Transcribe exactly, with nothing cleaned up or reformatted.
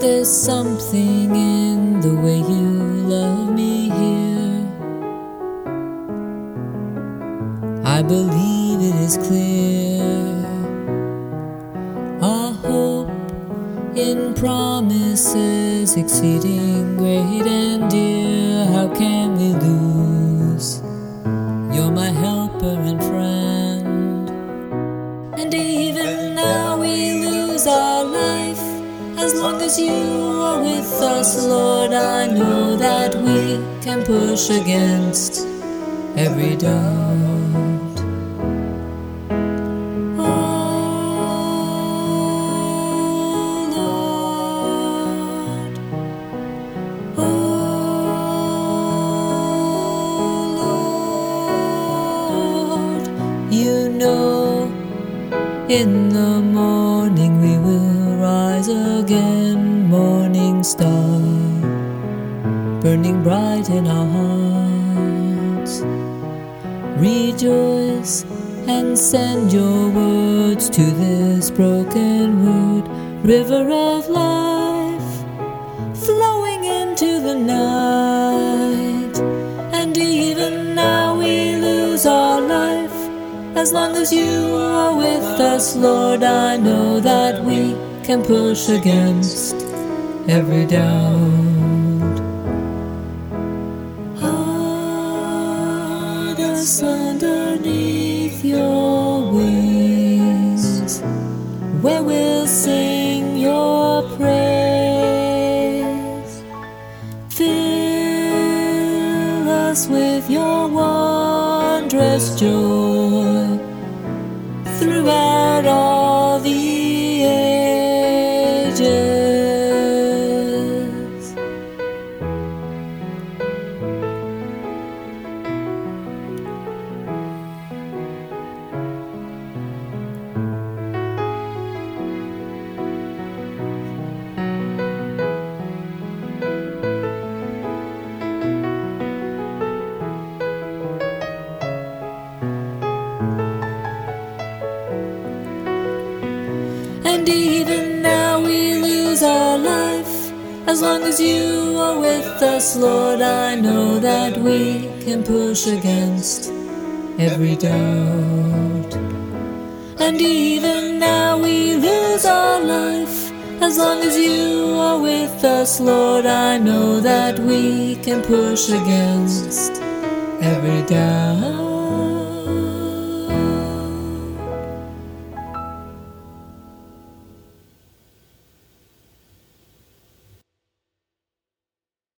There's something in the way you love me here. I believe it is clear. Our hope in promises exceeding great and dear. How can we lose? You're my helper and friend. And even now we lose our life. As long as you are with us, Lord, I know that we can push against every doubt. Oh Lord, oh Lord, you know in the morning we will rise again, morning star, burning bright in our hearts. Rejoice and send your words to this broken wood, river of life, flowing into the night. And even now we lose our life. As long as you are with us, Lord, I know that we can push against every doubt. Hide us underneath your wings, where we'll sing your praise. Fill us with your wondrous joy throughout all the ages. And even now we lose our life. As long as you are with us, Lord, I know that we can push against every doubt. And even now we lose our life. As long as you are with us, Lord, I know that we can push against every doubt.